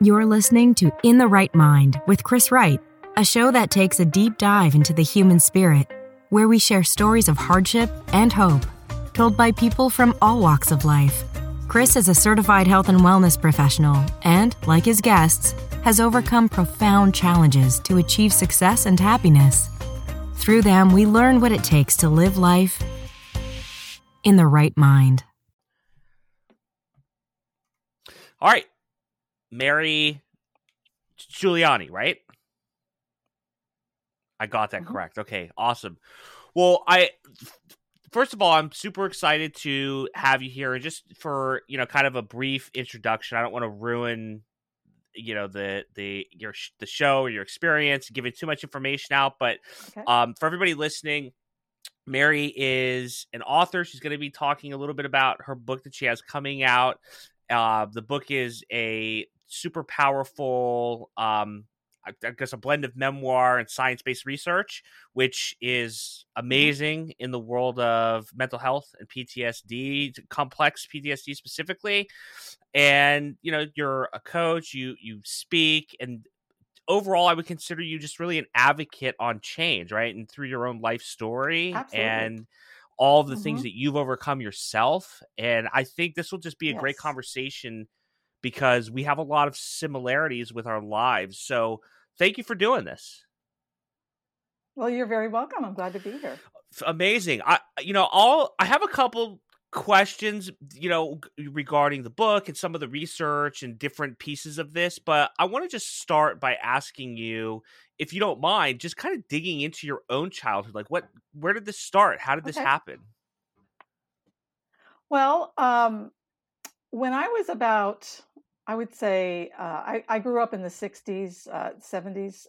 You're listening to In the Right Mind with Chris Wright, a show that takes a deep dive into the human spirit, where we share stories of hardship and hope, told by people from all walks of life. Chris is a certified health and wellness professional and, like his guests, has overcome profound challenges to achieve success and happiness. Through them, we learn what it takes to live life in the right mind. All right. Mary Giuliani, right? I got that correct. Okay, awesome. Well, first of all, I'm super excited to have you here. And just for, kind of a brief introduction, I don't want to ruin, the show or your experience, giving too much information out. But for everybody listening, Mary is an author. She's going to be talking a little bit about her book that she has coming out. The book is a super powerful, I guess, a blend of memoir and science-based research, which is amazing in the world of mental health and PTSD, complex PTSD specifically. And, you're a coach, you speak, and overall, I would consider you just really an advocate on change, right? And through your own life story. Absolutely. And all of the things that you've overcome yourself. And I think this will just be a great conversation because we have a lot of similarities with our lives. So thank you for doing this. Well, you're very welcome. I'm glad to be here. Amazing. I have a couple questions, regarding the book and some of the research and different pieces of this, but I want to just start by asking you, if you don't mind, just kind of digging into your own childhood. Like where did this start? How did this happen? Well, when I was about, I would say, I grew up in the 60s, 70s.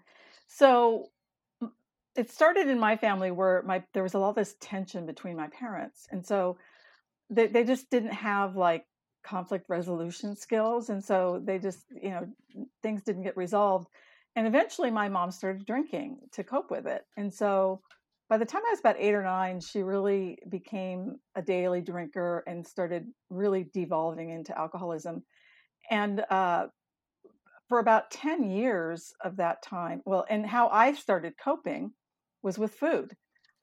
So it started in my family where there was a lot of this tension between my parents. And so they just didn't have like conflict resolution skills. And so they just, things didn't get resolved. And eventually my mom started drinking to cope with it. And so by the time I was about 8 or 9, she really became a daily drinker and started really devolving into alcoholism. And for about 10 years of that time, and how I started coping was with food.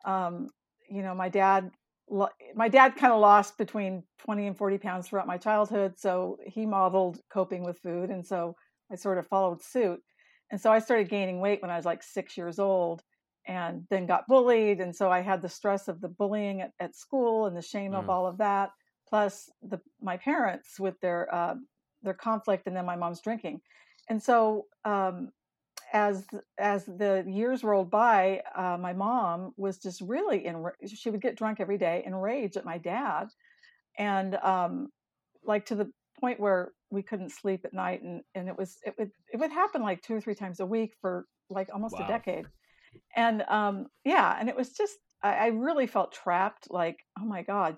My dad kind of lost between 20 and 40 pounds throughout my childhood. So he modeled coping with food. And so I sort of followed suit. And so I started gaining weight when I was like 6 years old and then got bullied. And so I had the stress of the bullying at school and the shame of all of that, plus my parents with their conflict, and then my mom's drinking. And so as the years rolled by, my mom was just really she would get drunk every day, enraged at my dad, and like to the point where we couldn't sleep at night, and it would happen like 2 or 3 times a week for like almost a decade. And and it was just I really felt trapped. Like, oh my God,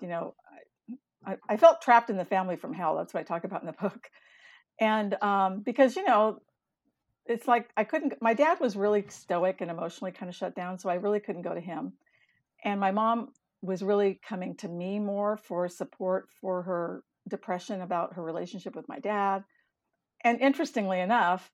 I felt trapped in the family from hell. That's what I talk about in the book. And because it's like my dad was really stoic and emotionally kind of shut down, so I really couldn't go to him. And my mom was really coming to me more for support for her depression about her relationship with my dad. And interestingly enough,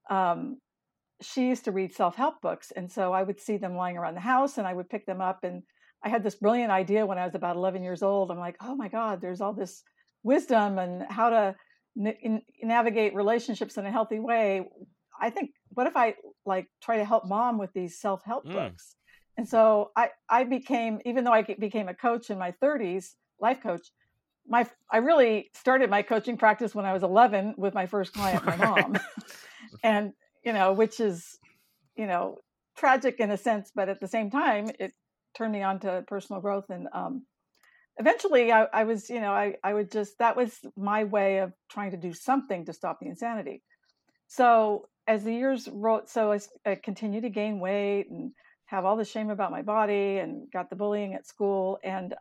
she used to read self-help books. And so I would see them lying around the house and I would pick them up. And I had this brilliant idea when I was about 11 years old. I'm like, oh my God, there's all this wisdom and how to navigate relationships in a healthy way. I think, what if I try to help mom with these self-help books? And so I became, even though I became a coach in my 30s, life coach, I really started my coaching practice when I was 11 with my first client, my mom. And, which is, tragic in a sense, but at the same time, it turned me on to personal growth. And eventually I was, I would just, that was my way of trying to do something to stop the insanity. So as the years rolled, so I continued to gain weight and have all the shame about my body and got the bullying at school. And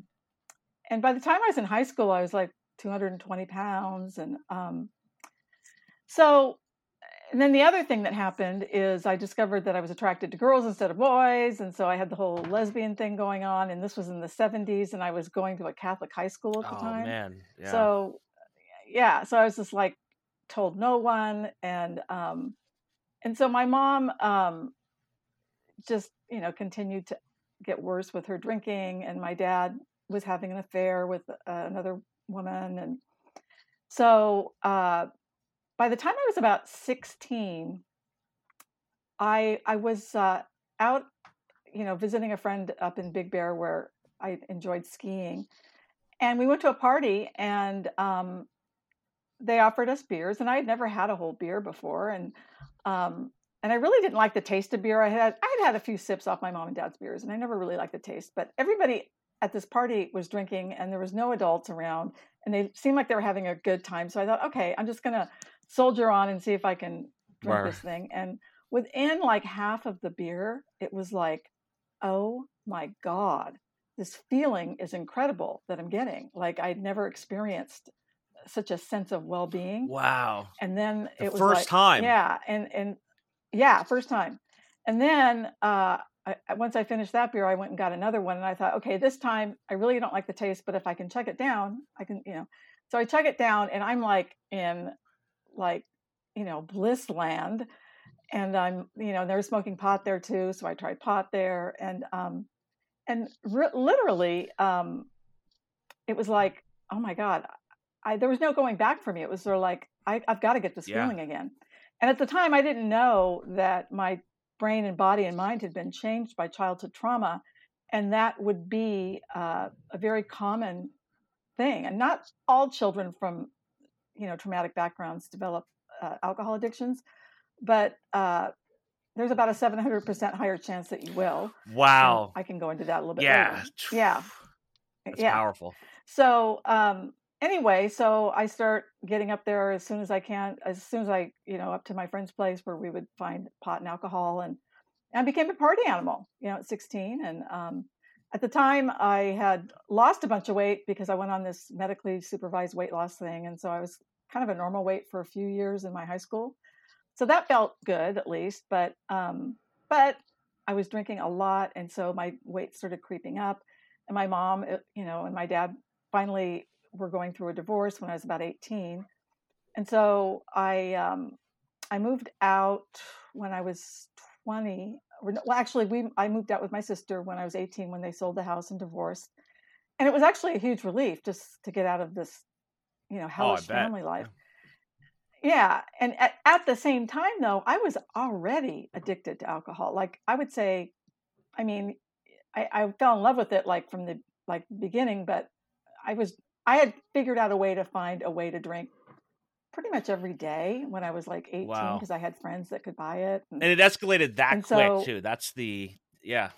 by the time I was in high school, I was like 220 pounds. And and then the other thing that happened is I discovered that I was attracted to girls instead of boys. And so I had the whole lesbian thing going on. And this was in the 70s. And I was going to a Catholic high school at the time. Oh, man. Yeah. So I was just like told no one. And so my mom just, continued to get worse with her drinking, and my dad was having an affair with another woman. And so by the time I was about 16, I was out, visiting a friend up in Big Bear where I enjoyed skiing. And we went to a party, and they offered us beers, and I had never had a whole beer before. And I really didn't like the taste of beer. I had had a few sips off my mom and dad's beers, and I never really liked the taste. But everybody at this party was drinking, and there was no adults around, and they seemed like they were having a good time. So I thought, okay, I'm just going to soldier on and see if I can drink this thing. And within like half of the beer, it was like, oh my God, this feeling is incredible that I'm getting. Like I'd never experienced such a sense of well-being. Wow. And then it was first time. Yeah. And yeah, first time. And then once I finished that beer, I went and got another one. And I thought, okay, this time I really don't like the taste, but if I can chug it down, I can, So I chug it down, and I'm like in bliss land. And I'm, they were smoking pot there too. So I tried pot there. And literally, it was like, oh my God, there was no going back for me. It was sort of like, I've got to get this feeling again. And at the time, I didn't know that my brain and body and mind had been changed by childhood trauma. And that would be a very common thing. And not all children from, traumatic backgrounds develop alcohol addictions, but there's about a 700% higher chance that you will. Wow. And I can go into that a little bit later. Yeah. That's powerful. So anyway, so I start getting up there as soon as I can, up to my friend's place where we would find pot and alcohol, and I became a party animal, at 16. And at the time I had lost a bunch of weight because I went on this medically supervised weight loss thing. And so I was kind of a normal weight for a few years in my high school. So that felt good, at least, but I was drinking a lot. And so my weight started creeping up, and my mom, and my dad finally were going through a divorce when I was about 18. And so I moved out when I was 20. Well, actually, I moved out with my sister when I was 18, when they sold the house and divorced. And it was actually a huge relief just to get out of this, hellish family life. Yeah. And at the same time, though, I was already addicted to alcohol. Like I would say, I fell in love with it like from the beginning, but I had figured out a way to find a way to drink pretty much every day when I was like 18, because I had friends that could buy it. And it escalated that quick too. That's Yeah.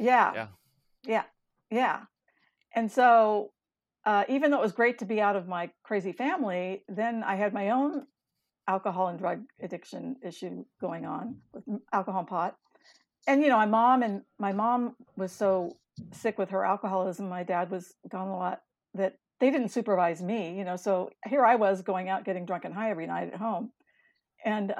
And so even though it was great to be out of my crazy family, then I had my own alcohol and drug addiction issue going on with alcohol and pot. And, my mom was so sick with her alcoholism. My dad was gone a lot, that they didn't supervise me, so here I was going out getting drunk and high every night at home. And,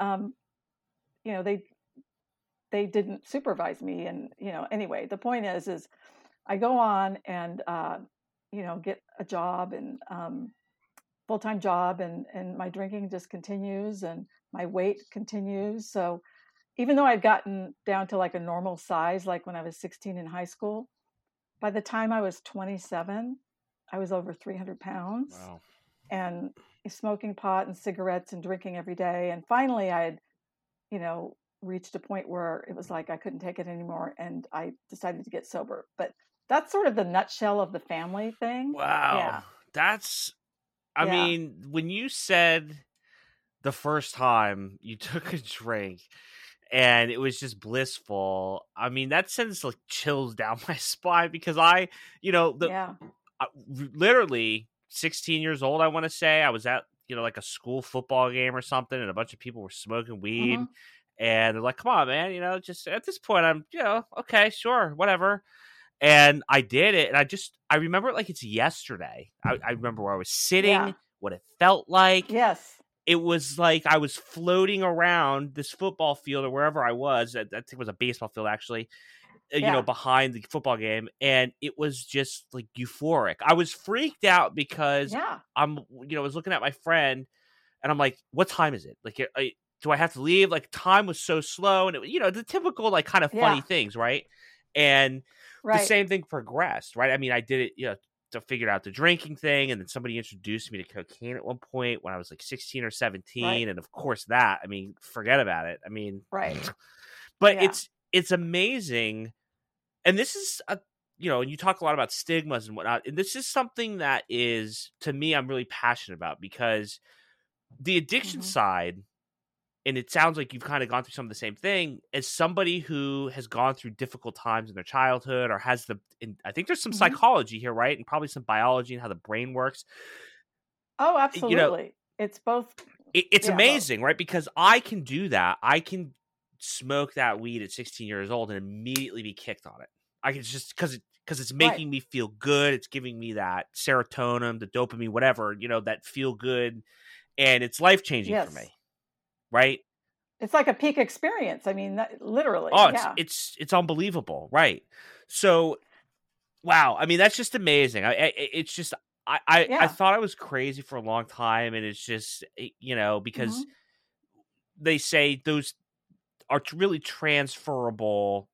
they didn't supervise me. And, anyway, the point is I go on and, get a job, and full-time job, and my drinking just continues, and my weight continues. So even though I'd gotten down to like a normal size, like when I was 16 in high school, by the time I was 27, I was over 300 pounds. Wow. And smoking pot and cigarettes and drinking every day. And finally I had, reached a point where it was like I couldn't take it anymore, and I decided to get sober. But that's sort of the nutshell of the family thing. Wow. Yeah. That's, I mean, when you said the first time you took a drink and it was just blissful, I mean, that sends like chills down my spine, because literally 16 years old, I want to say, I was at, like a school football game or something, and a bunch of people were smoking weed. Mm-hmm. And they're like, come on, man, just at this point, I'm, okay, sure, whatever. And I did it. And I remember it like it's yesterday. I remember where I was sitting, what it felt like. Yes. It was like I was floating around this football field or wherever I was. I think it was a baseball field, actually, behind the football game. And it was just like euphoric. I was freaked out because I was looking at my friend, And I'm like, what time is it? Like, do I have to leave? Like, time was so slow, and the typical like kind of funny Yeah. things, right? And the Right. same thing progressed, right? I mean, I did it, to figure out the drinking thing, and then somebody introduced me to cocaine at one point when I was like 16 or 17, Right. and of course that, I mean, forget about it. I mean, Right. but Yeah. it's amazing, and this is and you talk a lot about stigmas and whatnot, and this is something that is, to me, I'm really passionate about, because the addiction Mhm. side, and it sounds like you've kind of gone through some of the same thing, as somebody who has gone through difficult times in their childhood, or has I think there's some Mhm. psychology here, right? And probably some biology and how the brain works. Oh, You know, absolutely. It's both. it's Yeah, both. amazing, right? Because I can do that. I can smoke that weed at 16 years old and immediately be kicked on it. I can just, because it's Right. making me feel good. It's giving me that serotonin, the dopamine, whatever, that feel good. And it's life changing for Yes. me. Right. It's like a peak experience. I mean, literally. Oh, Yeah. it's unbelievable. Right. So, wow. I mean, that's just amazing. It's just, I Yeah. thought I was crazy for a long time. And it's just, because Mhm. they say those are really transferable.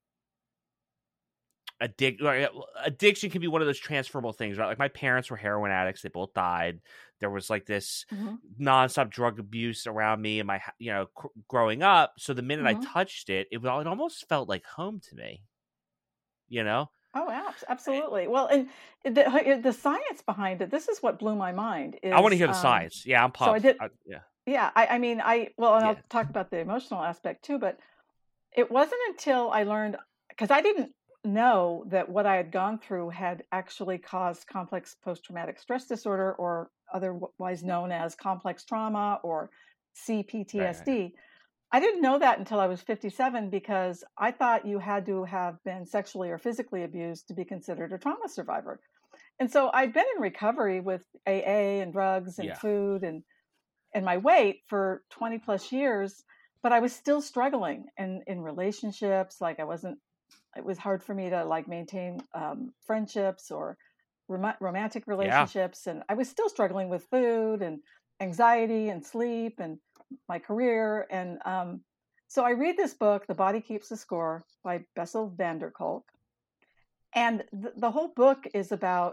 Addiction can be one of those transferable things, right? Like, my parents were heroin addicts; they both died. There was like this Mhm. nonstop drug abuse around me and my, growing up. So the minute I Mhm. touched it, it almost felt like home to me. You know, Oh, I, absolutely. Well, and the science behind it. This is what blew my mind. I want to Is hear the science. Yeah, I'm so I pumped. did. Yeah, Yeah. I mean, well, and yeah, I'll talk about the emotional aspect too. But it wasn't until I learned, because I didn't know that what I had gone through had actually caused complex post-traumatic stress disorder, or otherwise known as complex trauma, or right. CPTSD. I didn't know that until I was 57, because I thought you had to have been sexually or physically abused to be considered a trauma survivor. And so I'd been in recovery with AA and drugs and Yeah, food and my weight for 20 plus years, but I was still struggling in relationships. Like, it was hard for me to like maintain friendships or romantic yeah. relationships. And I was still struggling with food and anxiety and sleep and my career. And so I read this book, The Body Keeps the Score, by Bessel van der Kolk. And the whole book is about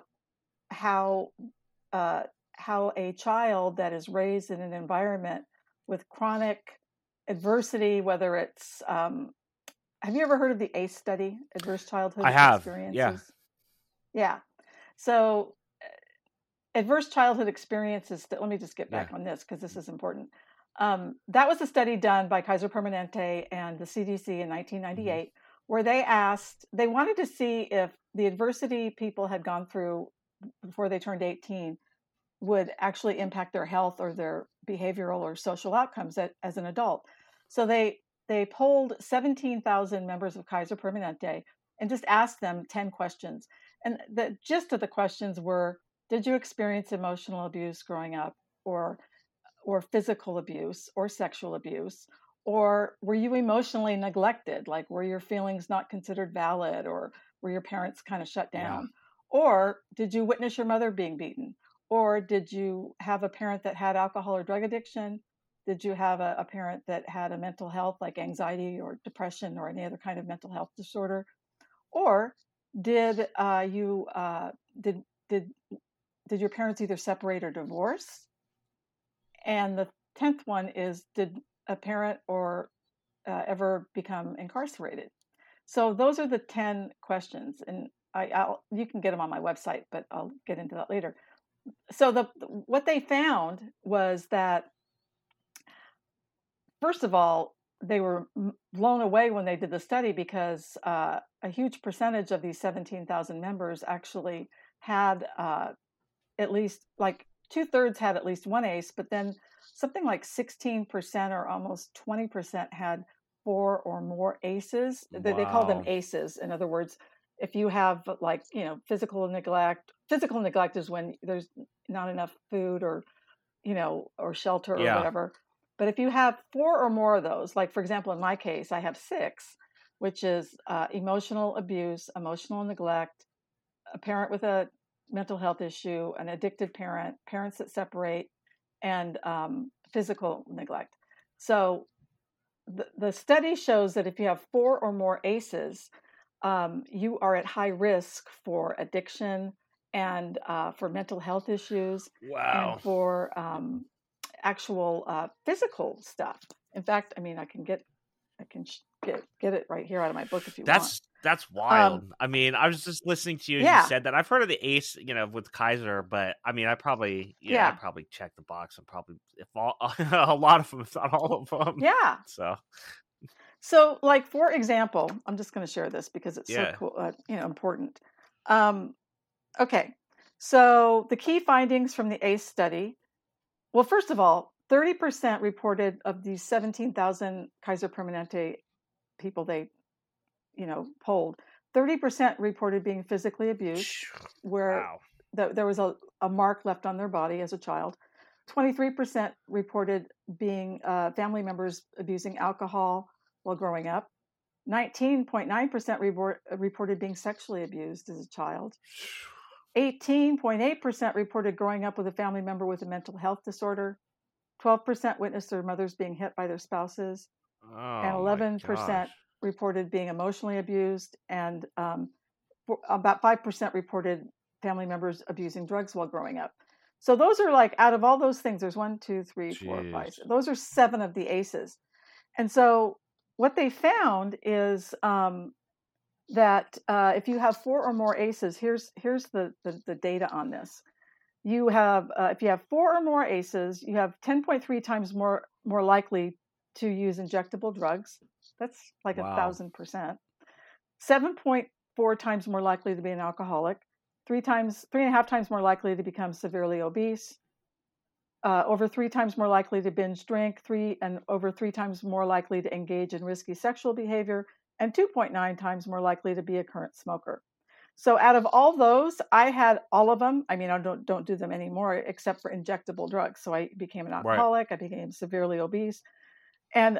how uh, how a child that is raised in an environment with chronic adversity, whether it's have you ever heard of the ACE study, Adverse I Childhood have. Yeah, Experiences? Yeah. So adverse childhood experiences, let me just get yeah. back on this because this is important. That was a study done by Kaiser Permanente and the CDC in Hmm. 1998, where they wanted to see if the adversity people had gone through before they turned 18 would actually impact their health or their behavioral or social outcomes as an adult. So they polled 17,000 members of Kaiser Permanente and just asked them 10 questions. And the gist of the questions were: did you experience emotional abuse growing up, or physical abuse or sexual abuse? Or were you emotionally neglected? Like, were your feelings not considered valid, or were your parents kind of shut Yeah, down? Or did you witness your mother being beaten? Or did you have a parent that had alcohol or drug addiction? Did you have a parent that had a mental health, like anxiety or depression or any other kind of mental health disorder? Or did you did did your parents either separate or divorce? And the 10th one is: did a parent or ever become incarcerated? So those are the 10 questions, and you can get them on my website, but I'll get into that later. So what they found was that, first of all, they were blown away when they did the study, because a huge percentage of these 17,000 members actually had at least, like, two-thirds had at least one ACE, but then something like 16% or almost 20% had four or more ACEs. They call them wow. ACEs. In other words, if you have, like, physical neglect is when there's not enough food or, or shelter or Yeah, whatever. But if you have four or more of those, like, for example, in my case, I have six, which is emotional abuse, emotional neglect, a parent with a mental health issue, an addicted parent, parents that separate, and physical neglect. So the study shows that if you have 4 or more ACEs, you are at high risk for addiction and for mental health issues and Wow. for actual physical stuff. In fact, I mean, I can get it right here out of my book if you want. That's wild. I mean, I was just listening to you as Yeah. you said that. I've heard of the ACE, with Kaiser, but I mean, I probably checked the box and probably if a lot of them, if not all of them. Yeah. So, like, for example, I'm just going to share this because it's so cool, important. Okay. So the key findings from the ACE study. Well, first of all, 30% reported of these 17,000 Kaiser Permanente people they, polled, 30% reported being physically abused, where there was a mark left on their body as a child. 23% reported being family members abusing alcohol while growing up. 19.9% reported being sexually abused as a child. 18.8% reported growing up with a family member with a mental health disorder. 12% witnessed their mothers being hit by their spouses. And 11% reported being emotionally abused. And about 5% reported family members abusing drugs while growing up. So those are like, out of all those things, there's 1, 2, 3, 4, 5. Those are 7 of the ACEs. And so what they found is that if you have 4 or more ACEs, here's the data on this. You have if you have 4 or more ACEs, you have 10.3 times more likely to use injectable drugs. That's like 1,000%. 7.4 times more likely to be an alcoholic. 3.5 times more likely to become severely obese. Over 3 times more likely to binge drink. Over 3 times more likely to engage in risky sexual behavior. And 2.9 times more likely to be a current smoker. So out of all those, I had all of them. I mean, I don't do them anymore except for injectable drugs. So I became an alcoholic. I became severely obese. And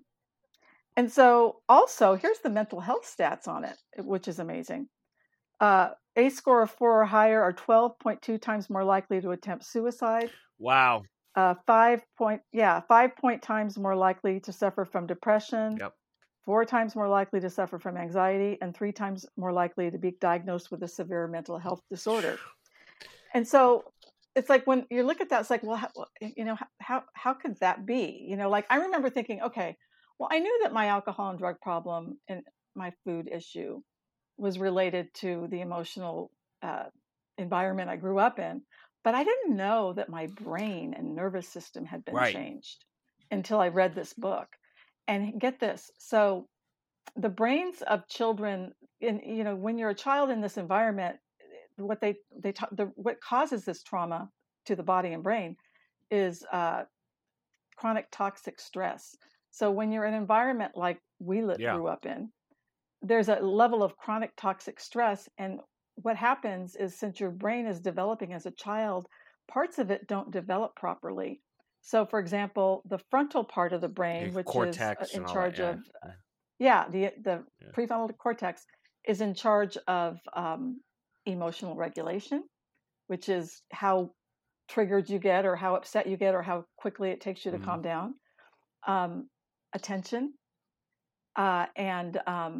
so also, here's the mental health stats on it, which is amazing. ACE score of 4 or higher are 12.2 times more likely to attempt suicide. Wow. 5 times more likely to suffer from depression. Yep. 4 times more likely to suffer from anxiety, and 3 times more likely to be diagnosed with a severe mental health disorder. And so it's like when you look at that, it's like, well, how could that be? Like I remember thinking, okay, well, I knew that my alcohol and drug problem and my food issue was related to the emotional environment I grew up in, but I didn't know that my brain and nervous system had been changed until I read this book. And get this, so the brains of children, when you're a child in this environment, what what causes this trauma to the body and brain is chronic toxic stress. So when you're in an environment like we grew up in, there's a level of chronic toxic stress. And what happens is, since your brain is developing as a child, parts of it don't develop properly. So, for example, the frontal part of the brain, which is in charge of, the prefrontal cortex is in charge of emotional regulation, which is how triggered you get or how upset you get or how quickly it takes you to calm down, attention, and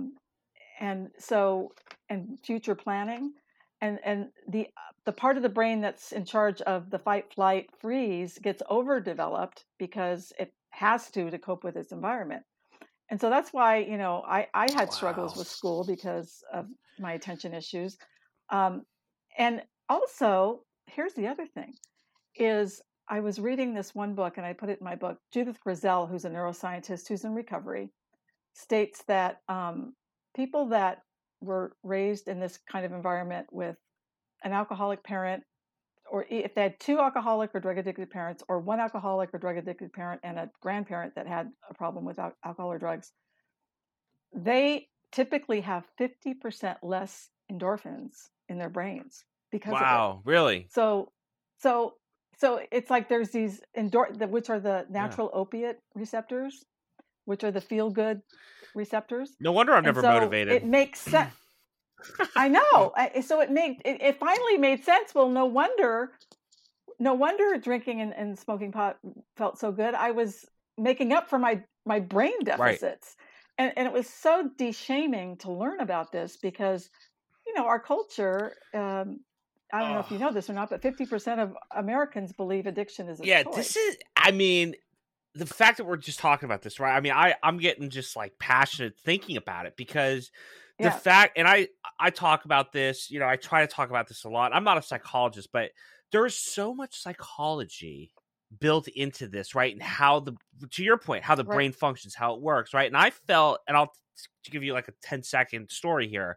future planning. And the part of the brain that's in charge of the fight, flight, freeze gets overdeveloped because it has to cope with its environment. And so that's why, I had struggles with school because of my attention issues. And also, here's the other thing, is I was reading this one book, and I put it in my book. Judith Grisel, who's a neuroscientist who's in recovery, states that people that were raised in this kind of environment with an alcoholic parent, or if they had 2 alcoholic or drug addicted parents, or 1 alcoholic or drug addicted parent and a grandparent that had a problem with alcohol or drugs, they typically have 50% less endorphins in their brains because of it. Wow, really? So it's like there's these which are the natural opiate receptors, which are the feel good receptors. No wonder I'm never motivated. It makes sense. I know. So it finally made sense. Well, no wonder no wonder drinking and smoking pot felt so good. I was making up for my brain deficits. Right. And it was so de-shaming to learn about this because, our culture, I don't know if you know this or not, but 50% of Americans believe addiction is a choice. This is, I mean, the fact that we're just talking about this, right? I mean, I'm getting just like passionate thinking about it because the fact, and I talk about this, I try to talk about this a lot. I'm not a psychologist, but there's so much psychology built into this, right? And how to your point, how the brain functions, how it works, right? And I felt, and I'll give you like a 10-second story here.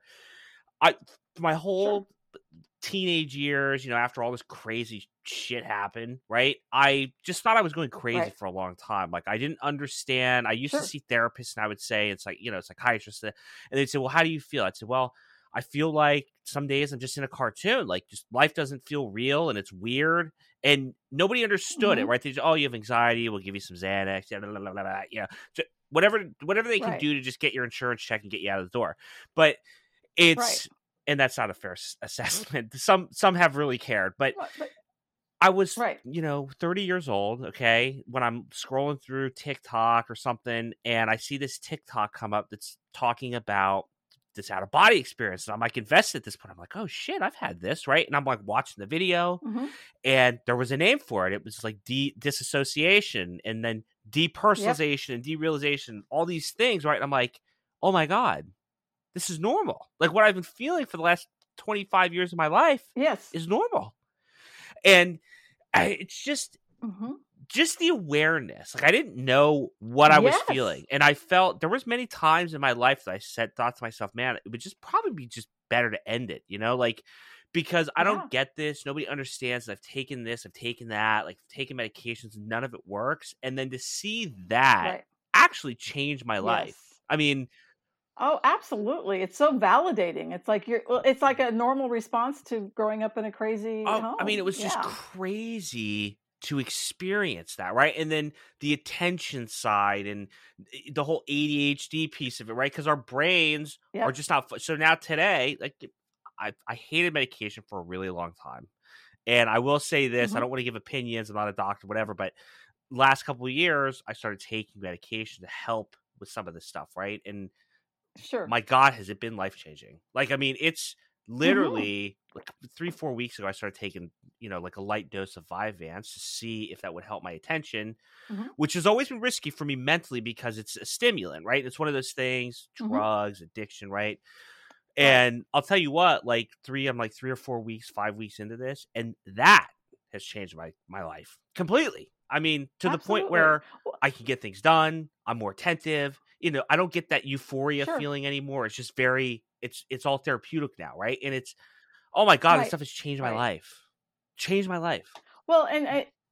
My whole teenage years, after all this crazy shit happened, right? I just thought I was going crazy for a long time. Like I didn't understand. I used to see therapists and I would say, it's like, psychiatrists, and they'd say, well, how do you feel? I'd say, well, I feel like some days I'm just in a cartoon, like just life doesn't feel real and it's weird. And nobody understood it, right? They just, you have anxiety. We'll give you some Xanax, whatever they can do to just get your insurance check and get you out of the door. But it's, and that's not a fair assessment. Some have really cared, but I was, 30 years old, okay, when I'm scrolling through TikTok or something, and I see this TikTok come up that's talking about this out-of-body experience, and I'm like invested at this point. I'm like, oh shit, I've had this, right? And I'm like watching the video, and there was a name for it. It was like disassociation, and then depersonalization and derealization, all these things, right? And I'm like, oh my God, this is normal. Like what I've been feeling for the last 25 years of my life is normal. And it's just the awareness. Like I didn't know what I was feeling. And I felt there was many times in my life that I thought to myself, man, it would just probably be just better to end it, like, because I don't get this. Nobody understands that I've taken this, I've taken that, like taking medications, none of it works. And then to see that actually change my life. I mean, oh, absolutely. It's so validating. It's like it's like a normal response to growing up in a crazy home. I mean, it was just crazy to experience that, right? And then the attention side and the whole ADHD piece of it, right? Because our brains are just not. So now today, like I hated medication for a really long time. And I will say this, I don't want to give opinions. I'm not a doctor, whatever, but last couple of years, I started taking medication to help with some of this stuff, right? And my God, has it been life-changing? Like, I mean, it's literally like 3-4 weeks ago, I started taking, like a light dose of Vyvanse to see if that would help my attention, which has always been risky for me mentally because it's a stimulant, right? It's one of those things, drugs, addiction, right? And I'll tell you what, I'm 3 or 4 weeks, 5 weeks into this, and that has changed my life completely. I mean, to the point where I can get things done. I'm more attentive. I don't get that euphoria feeling anymore. It's just it's all therapeutic now, right? And it's, oh my God, this stuff has changed my life. Changed my life. Well, and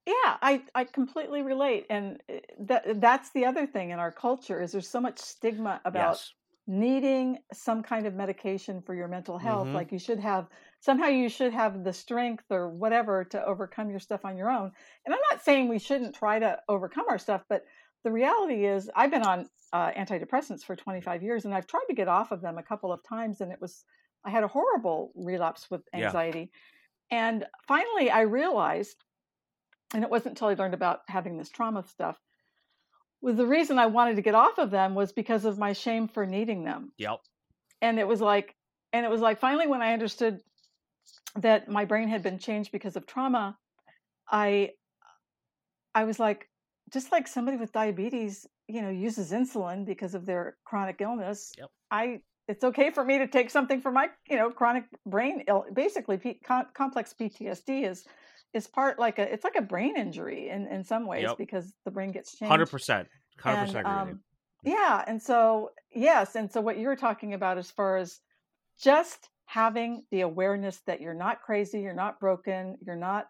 I completely relate. And that's the other thing in our culture is there's so much stigma about needing some kind of medication for your mental health. Like you should have the strength or whatever to overcome your stuff on your own. And I'm not saying we shouldn't try to overcome our stuff, but the reality is I've been on antidepressants for 25 years and I've tried to get off of them a couple of times. And I had a horrible relapse with anxiety. And finally I realized, and it wasn't until I learned about having this trauma stuff, was the reason I wanted to get off of them was because of my shame for needing them. Yep. And it was like finally when I understood that my brain had been changed because of trauma, I was like, just like somebody with diabetes, uses insulin because of their chronic illness. Yep. It's okay for me to take something for my, chronic brain basically complex PTSD is part it's like a brain injury in some ways because the brain gets changed. 100%. 100% agree. Yeah. And so, yes. And so what you're talking about as far as just having the awareness that you're not crazy, you're not broken, you're not,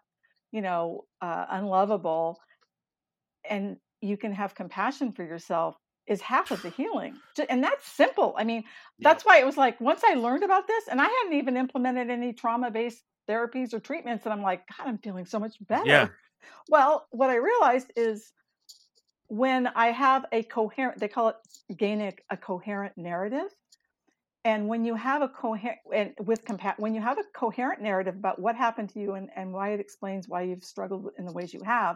unlovable, and you can have compassion for yourself is half of the healing. And that's simple. I mean, that's why it was like, once I learned about this, and I hadn't even implemented any trauma-based therapies or treatments, and I'm like, God, I'm feeling so much better. Yeah. Well, what I realized is when I have they call it gaining a coherent narrative, And when you have a coherent when you have a coherent narrative about what happened to you and why it explains why you've struggled in the ways you have,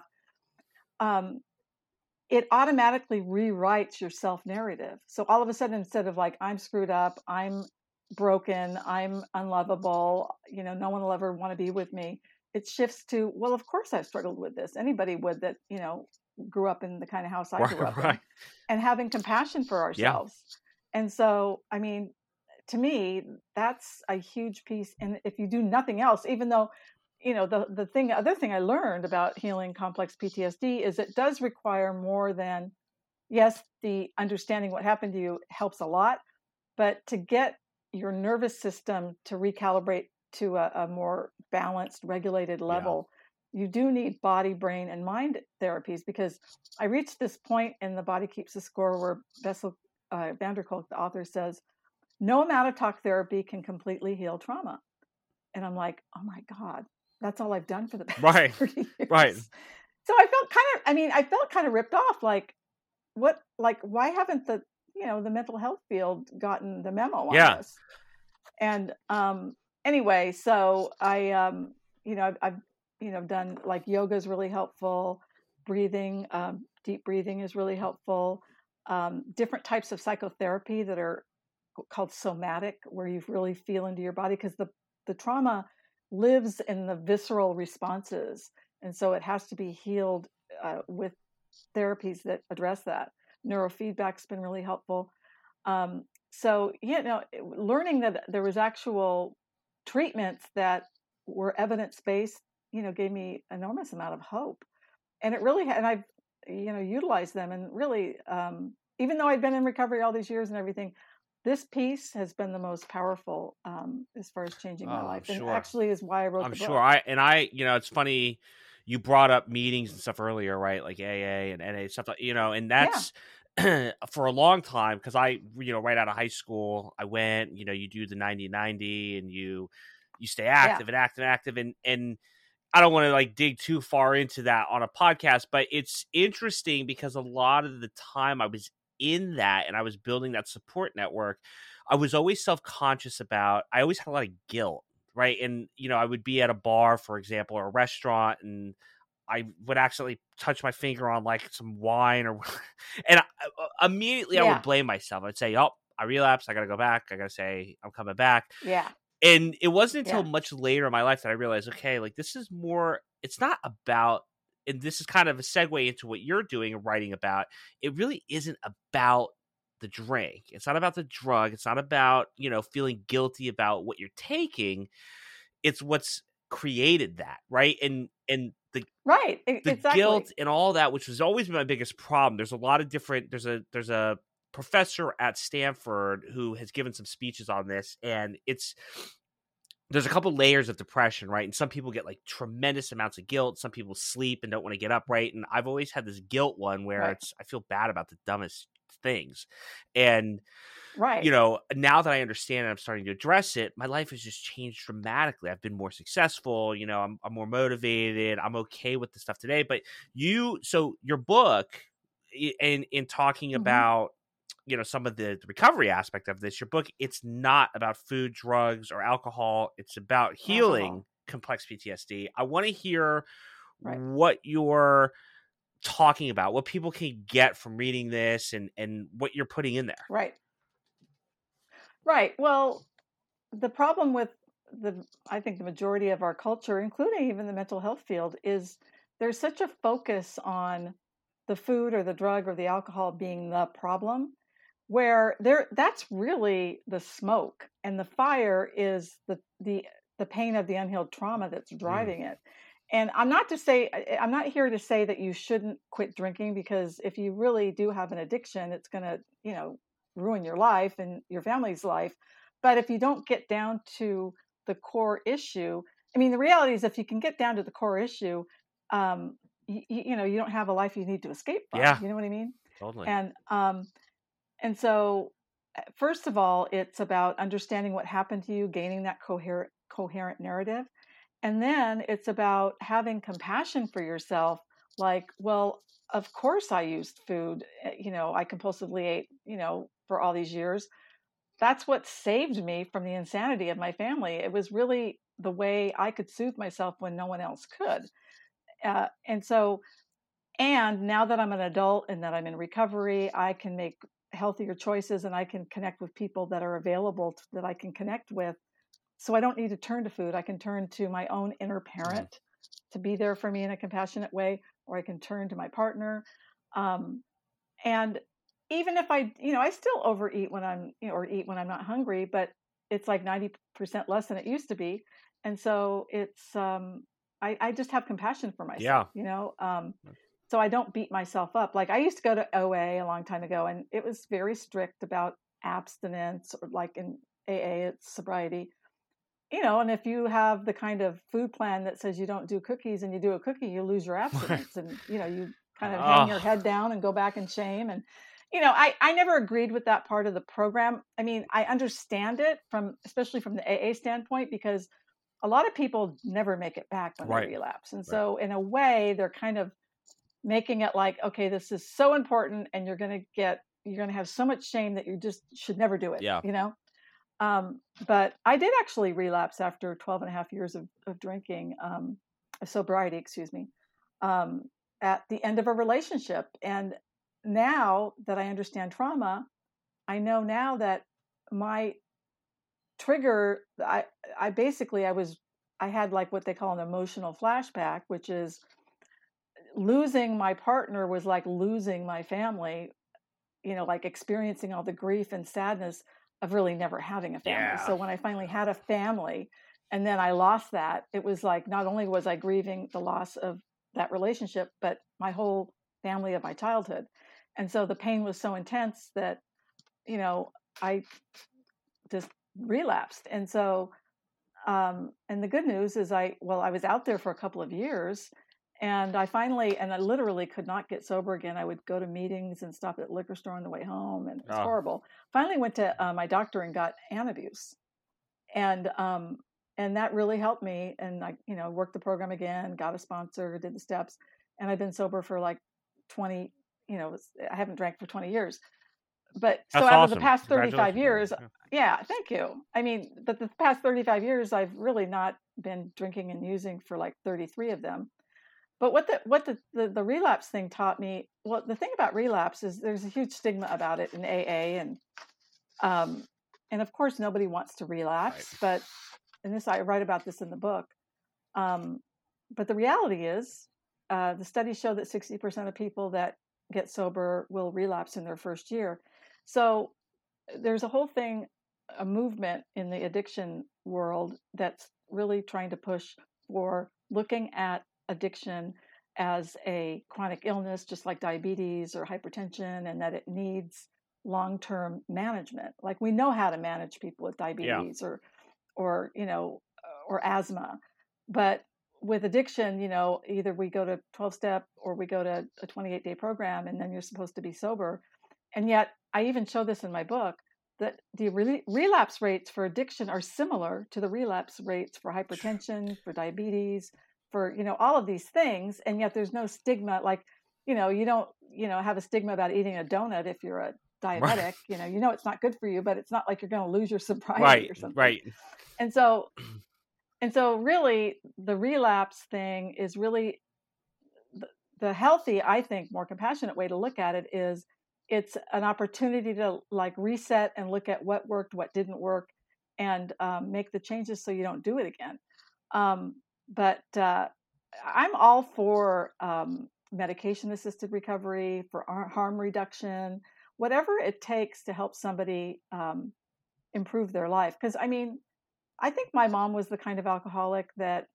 it automatically rewrites your self narrative. So all of a sudden, instead of like, I'm screwed up, I'm broken, I'm unlovable, no one will ever want to be with me, it shifts to, well, of course I've struggled with this. Anybody would that, grew up in the kind of house I grew up in, and having compassion for ourselves. Yeah. And so, I mean, to me, that's a huge piece. And if you do nothing else, even though, the other thing I learned about healing complex PTSD is it does require more than, yes, the understanding what happened to you helps a lot, but to get your nervous system to recalibrate to a more balanced, regulated level, you do need body, brain, and mind therapies, because I reached this point in The Body Keeps the Score where Bessel van der Kolk, the author, says, no amount of talk therapy can completely heal trauma. And I'm like, oh my God, that's all I've done for the past 30 years. Right. So I felt kind of ripped off. Like, why haven't the mental health field gotten the memo on this? And anyway, so I've done, like, yoga is really helpful. Breathing, deep breathing is really helpful. Different types of psychotherapy that are called somatic, where you really feel into your body, because the trauma lives in the visceral responses. And so it has to be healed with therapies that address that. Neurofeedback's been really helpful. So, learning that there was actual treatments that were evidence-based, gave me enormous amount of hope. And it really, and I've, utilized them. And really, even though I'd been in recovery all these years and everything, this piece has been the most powerful as far as changing my life. And actually is why I wrote the book. It's funny, you brought up meetings and stuff earlier, right? Like AA and NA stuff, and that's for a long time, because I, right out of high school, I went, you do the 90-90 and you stay active and active. And I don't want to like dig too far into that on a podcast, but it's interesting because a lot of the time I was in that and I was building that support network, I was always self-conscious about, I always had a lot of guilt, right? And, I would be at a bar, for example, or a restaurant, and I would accidentally touch my finger on like some wine and immediately I would blame myself. I'd say, oh, I relapsed. I got to go back. I got to say, I'm coming back. Yeah. And it wasn't until much later in my life that I realized, okay, like this is more, it's not about, and this is kind of a segue into what you're doing and writing about. It really isn't about the drink. It's not about the drug. It's not about, feeling guilty about what you're taking. It's what's created that, right? And the exactly. guilt and all that, which has always been my biggest problem. There's a lot of different, there's a professor at Stanford who has given some speeches on this, and there's a couple layers of depression, right? And some people get like tremendous amounts of guilt. Some people sleep and don't want to get up, right? And I've always had this guilt one where I feel bad about the dumbest things. And, now that I understand and I'm starting to address it, my life has just changed dramatically. I've been more successful. I'm more motivated. I'm okay with the stuff today. But so your book in talking about, some of the recovery aspect of this, your book, it's not about food, drugs, or alcohol. It's about healing complex PTSD. I want to hear what you're talking about, what people can get from reading this and what you're putting in there. Right. Well, the problem with I think the majority of our culture, including even the mental health field, is there's such a focus on the food or the drug or the alcohol being the problem, where that's really the smoke, and the fire is the pain of the unhealed trauma that's driving it. And I'm not here to say that you shouldn't quit drinking, because if you really do have an addiction, it's going to, ruin your life and your family's life. But if you don't get down to the core issue, I mean, the reality is if you can get down to the core issue, you don't have a life you need to escape from. Yeah. You know what I mean? Totally. And so, first of all, it's about understanding what happened to you, gaining that coherent narrative. And then it's about having compassion for yourself. Like, well, of course I used food. I compulsively ate, for all these years. that's what saved me from the insanity of my family. It was really the way I could soothe myself when no one else could. And so, and now that I'm an adult and that I'm in recovery, I can make healthier choices and I can connect with people that are available that I can connect with. So I don't need to turn to food. I can turn to my own inner parent to be there for me in a compassionate way, or I can turn to my partner. And even if I still overeat when I'm, or eat when I'm not hungry, but it's like 90% less than it used to be. And so it's, I just have compassion for myself, so I don't beat myself up. Like I used to go to OA a long time ago, and it was very strict about abstinence, or like in AA, it's sobriety. And if you have the kind of food plan that says you don't do cookies and you do a cookie, you lose your abstinence, and you kind of hang your head down and go back in shame. And I never agreed with that part of the program. I mean, I understand it especially from the AA standpoint, because a lot of people never make it back when they relapse, and so in a way, they're kind of making it like, okay, this is so important, and you're going to have so much shame that you just should never do it. But I did actually relapse after 12 and a half years of drinking, sobriety, excuse me, at the end of a relationship. And now that I understand trauma, I know now that my trigger, I had like what they call an emotional flashback, which is losing my partner was like losing my family, like experiencing all the grief and sadness of really never having a family. So when I finally had a family and then I lost that, it was like, not only was I grieving the loss of that relationship, but my whole family of my childhood. And so the pain was so intense that, I just relapsed. And so, and the good news is I was out there for a couple of years, and I literally could not get sober again. I would go to meetings and stop at the liquor store on the way home, and it's horrible. Finally went to my doctor and got Antabuse, and that really helped me. And I, worked the program again, got a sponsor, did the steps, and I've been sober for like 20. I haven't drank for 20 years. But so out of the past 35 years, thank you. I mean, but the past 35 years, I've really not been drinking and using for like 33 of them. But what the relapse thing taught me, well, the thing about relapse is there's a huge stigma about it in AA, and of course nobody wants to relapse. But I write about this in the book. But the reality is, the studies show that 60% of people that get sober will relapse in their first year. So there's a whole thing, a movement in the addiction world that's really trying to push for looking at addiction as a chronic illness, just like diabetes or hypertension, and that it needs long-term management. Like we know how to manage people with diabetes or asthma, but with addiction, either we go to 12-step or we go to a 28-day program, and then you're supposed to be sober. And yet I even show this in my book, that the relapse rates for addiction are similar to the relapse rates for hypertension, for diabetes, for, all of these things. And yet there's no stigma. Like, you don't, have a stigma about eating a donut if you're a diabetic, it's not good for you, but it's not like you're going to lose your sobriety or something. Right. And so really the relapse thing is really the healthy, I think, more compassionate way to look at it is it's an opportunity to like reset and look at what worked, what didn't work, and make the changes so you don't do it again. But I'm all for medication-assisted recovery, for harm reduction, whatever it takes to help somebody improve their life. Because I think my mom was the kind of alcoholic that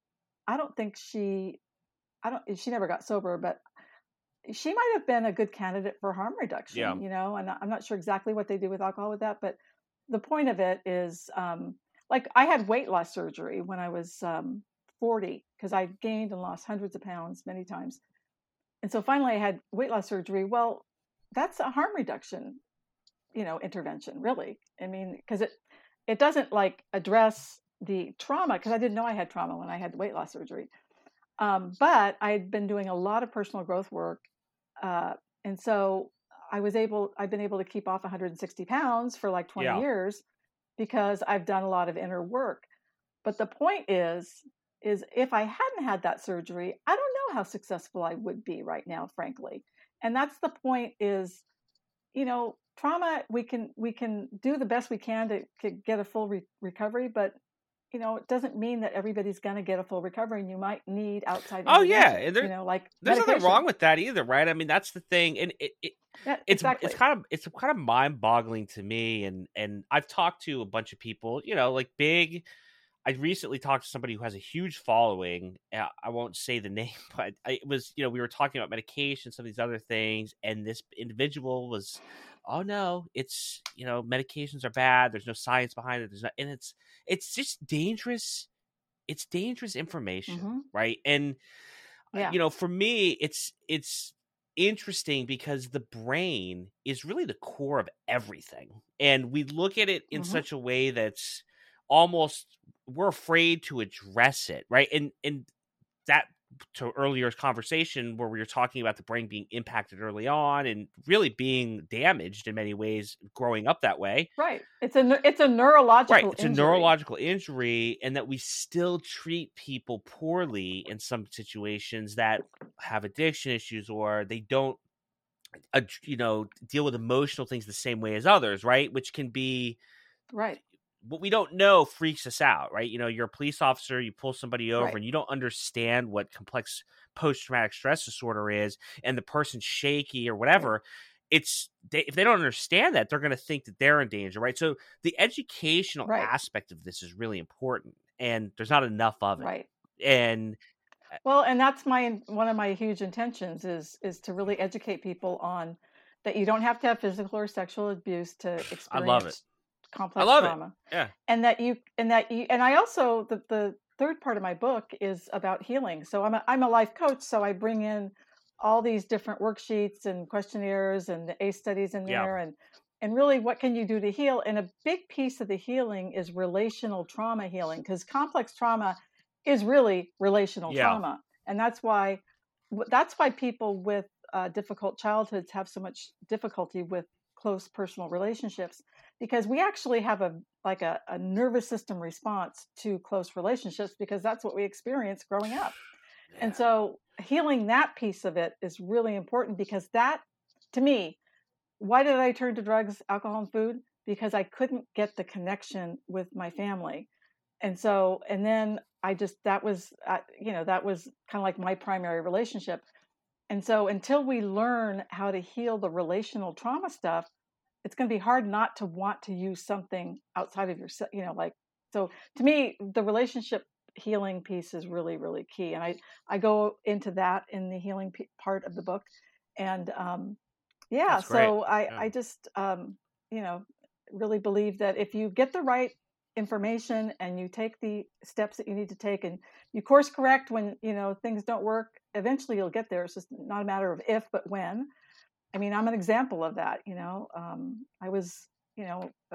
she never got sober, but she might have been a good candidate for harm reduction, and I'm not sure exactly what they do with alcohol with that, but the point of it is, like I had weight loss surgery when I was 40, because I gained and lost hundreds of pounds many times. And so finally I had weight loss surgery. Well, that's a harm reduction, intervention, really. Because it doesn't like address the trauma, because I didn't know I had trauma when I had the weight loss surgery. But I had been doing a lot of personal growth work. And so I've been able to keep off 160 pounds for like 20 years. because I've done a lot of inner work. But the point is if I hadn't had that surgery, I don't know how successful I would be right now, frankly. And that's the point is, trauma, we can do the best we can to get a full recovery, but it doesn't mean that everybody's going to get a full recovery, and you might need outside Oh yeah, intervention, and like there's medication. nothing wrong with that either, right? I mean, that's the thing, and it's kind of mind-boggling to me. And I've talked to a bunch of people, like big. I recently talked to somebody who has a huge following. I won't say the name, but it was, we were talking about medication, some of these other things, and this individual was, oh no, it's, medications are bad. There's no science behind it. And it's just dangerous. It's dangerous information, right? And for me, it's interesting because the brain is really the core of everything, and we look at it in such a way that's almost, we're afraid to address it, right? And that, to earlier conversation where we were talking about the brain being impacted early on and really being damaged in many ways growing up that way. Right. It's a neurological injury. It's injury. a neurological injury, and that we still treat people poorly in some situations that have addiction issues, or they don't, deal with emotional things the same way as others, right? Which can be right. What we don't know freaks us out, right? You're a police officer, you pull somebody over, and you don't understand what complex post-traumatic stress disorder is, and the person's shaky or whatever. If they don't understand that, they're going to think that they're in danger, right? So the educational aspect of this is really important, and there's not enough of it. Right. And and that's one of my huge intentions is to really educate people on that you don't have to have physical or sexual abuse to experience. I love it. Complex trauma. Yeah. And I also, the third part of my book is about healing. So I'm a life coach. So I bring in all these different worksheets and questionnaires and the ACE studies in there. And really, what can you do to heal? And a big piece of the healing is relational trauma healing, because complex trauma is really relational trauma. And that's why people with difficult childhoods have so much difficulty with close personal relationships, because we actually have a nervous system response to close relationships, because that's what we experienced growing up. And so healing that piece of it is really important, because that, to me, why did I turn to drugs, alcohol, and food? Because I couldn't get the connection with my family. And then that was kind of like my primary relationship. And so until we learn how to heal the relational trauma stuff, it's going to be hard not to want to use something outside of yourself, so to me, the relationship healing piece is really, really key. And I go into that in the healing part of the book. And so I just, really believe that if you get the right information and you take the steps that you need to take, and you course correct when, things don't work, eventually you'll get there. It's just not a matter of if, but when. I mean, I'm an example of that. I was, a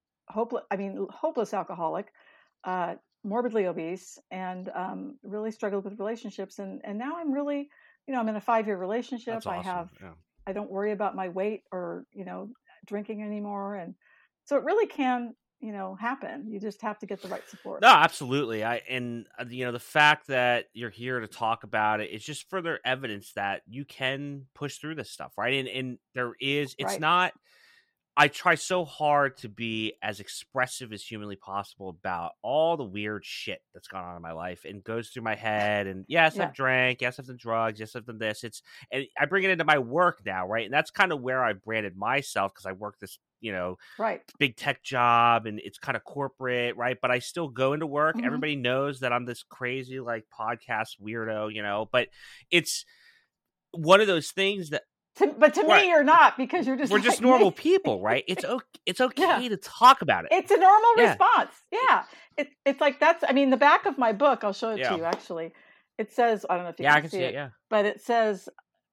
hopeless alcoholic, morbidly obese, and really struggled with relationships. And now I'm really, I'm in a 5-year relationship. That's awesome. I don't worry about my weight or, drinking anymore. And so it really can, happen. You just have to get the right support. No, absolutely. The fact that you're here to talk about it is just further evidence that you can push through this stuff, right? And there is, it's not, I try so hard to be as expressive as humanly possible about all the weird shit that's gone on in my life and goes through my head. And yes, I've drank. Yes, I've done drugs. Yes, I've done this. And I bring it into my work now, right? And that's kind of where I branded myself, because I work this, big tech job, and it's kind of corporate, right? But I still go into work. Mm-hmm. Everybody knows that I'm this crazy podcast weirdo, but it's one of those things that. But to me, you're not, because we're just normal people, right? It's okay to talk about it. It's a normal response. Yeah. It's like the back of my book, I'll show it to you actually. It says, I don't know if you can see it, but it says,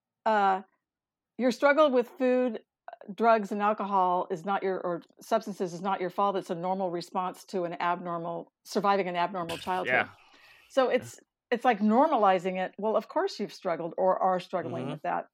your struggle with food, drugs, and alcohol or substances is not your fault. It's a normal response to surviving an abnormal childhood. Yeah. So it's like normalizing it. Well, of course you've struggled or are struggling with that.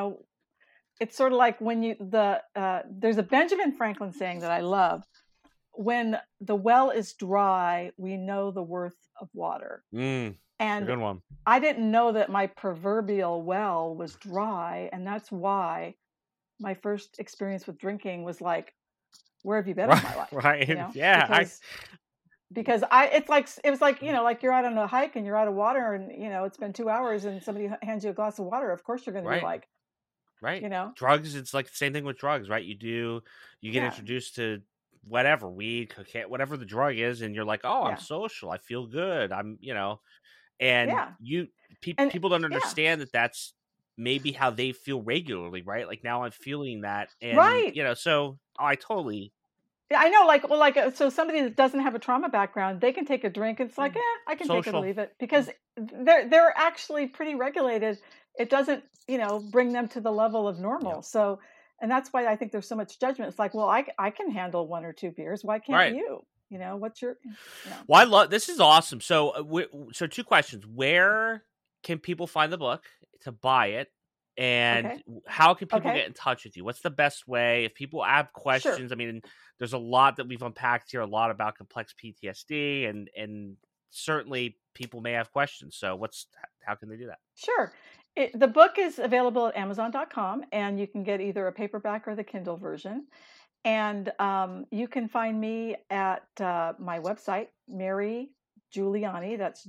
It's sort of like when there's a Benjamin Franklin saying that I love, when the well is dry, we know the worth of water. And good one. I didn't know that my proverbial well was dry. And that's why my first experience with drinking was like, where have you been in my life? Right. You know? Yeah. Because it was like, you know, like you're out on a hike and you're out of water and, you know, it's been 2 hours and somebody hands you a glass of water. Of course you're going to be like, right. You know, drugs. It's like the same thing with drugs, right? You get introduced to whatever, weed, cocaine, whatever the drug is. And you're like, oh, I'm social. I feel good. I'm, you know, and people don't understand that that's maybe how they feel regularly, right? Like now I'm feeling that. And, you know, so I totally. I know, so somebody that doesn't have a trauma background, they can take a drink. It's like, I can take it or leave it because they're actually pretty regulated. It doesn't, you know, bring them to the level of normal. Yeah. So, and that's why I think there's so much judgment. It's like, well, I can handle 1 or 2 beers. Why can't you? You know, what's your? You know. Well, I love this. Is awesome. So, 2 questions: where can people find the book to buy it? And how can people get in touch with you? What's the best way? If people have questions, I mean, there's a lot that we've unpacked here, a lot about complex PTSD, and certainly people may have questions. So how can they do that? Sure. The book is available at Amazon.com, and you can get either a paperback or the Kindle version. And you can find me at my website, Mary Giuliani, that's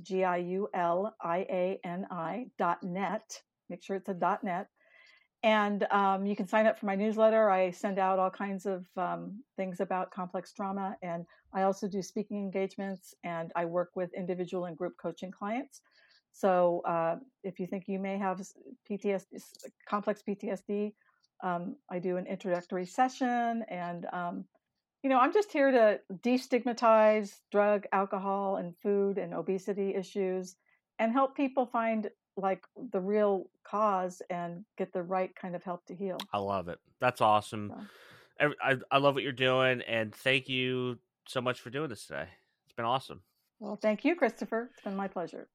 GIULIANI.net. Make sure it's a .net. And you can sign up for my newsletter. I send out all kinds of things about complex trauma. And I also do speaking engagements, and I work with individual and group coaching clients. So if you think you may have PTSD, complex PTSD, I do an introductory session. And, you know, I'm just here to destigmatize drug, alcohol, and food and obesity issues and help people find like the real cause and get the right kind of help to heal. I love it. That's awesome. So. I love what you're doing, and thank you so much for doing this today. It's been awesome. Well, thank you, Christopher. It's been my pleasure.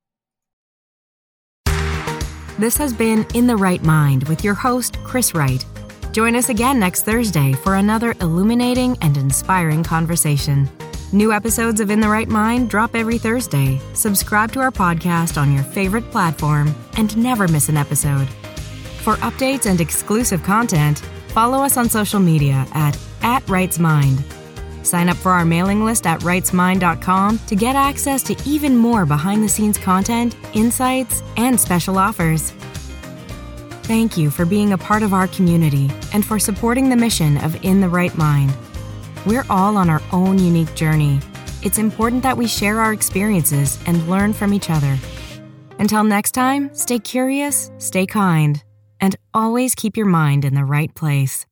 This has been In the Right Mind with your host, Chris Wright. Join us again next Thursday for another illuminating and inspiring conversation. New episodes of In the Right Mind drop every Thursday. Subscribe to our podcast on your favorite platform and never miss an episode. For updates and exclusive content, follow us on social media at @RightsMind. Sign up for our mailing list at rightsmind.com to get access to even more behind-the-scenes content, insights, and special offers. Thank you for being a part of our community and for supporting the mission of In the Right Mind. We're all on our own unique journey. It's important that we share our experiences and learn from each other. Until next time, stay curious, stay kind, and always keep your mind in the right place.